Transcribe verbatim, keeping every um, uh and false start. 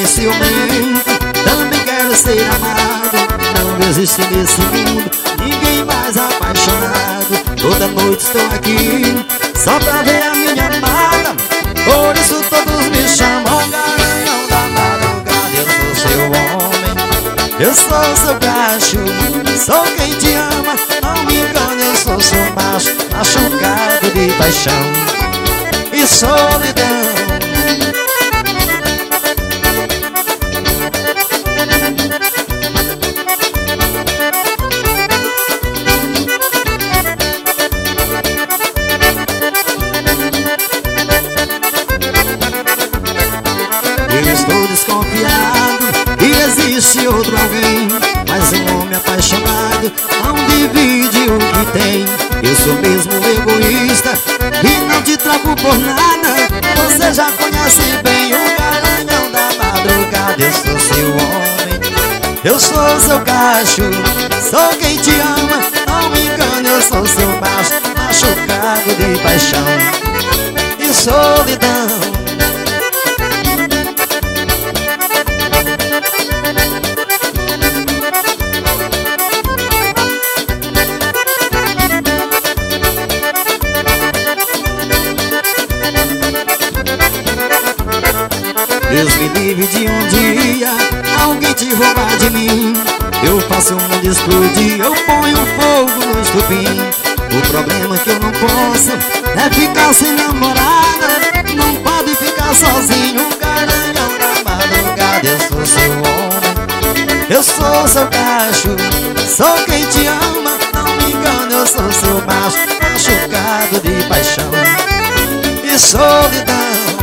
homem ciumento, também quero ser amado. Não existe nesse mundo ninguém mais apaixonado. Toda noite estou aqui só pra ver a minha amada. Por isso todos me chamam garanhão da madrugada. Eu sou seu homem, eu sou seu cacho, sou quem te ama, não me engane. Eu sou seu macho, machucado de paixão e solidão. Eu estou desconfiado que existe outro alguém, mas um homem apaixonado não divide o que tem. Eu sou mesmo egoísta e não te troco por nada. Você já conhece bem o garanhão da madrugada. Eu sou seu homem, eu sou seu cacho, sou quem te ama, não me engane. Eu sou seu macho, machucado de paixão e solidão. Deus me livre de um dia alguém te roubar de mim. Eu faço o mundo explodir, eu ponho fogo no estupim. O problema é que eu não posso é ficar sem namorada. Não pode ficar sozinho, garanhão da madrugada. Eu sou seu homem, eu sou seu cacho, sou quem te ama, não me engane. Eu sou seu macho, machucado de paixão e solidão.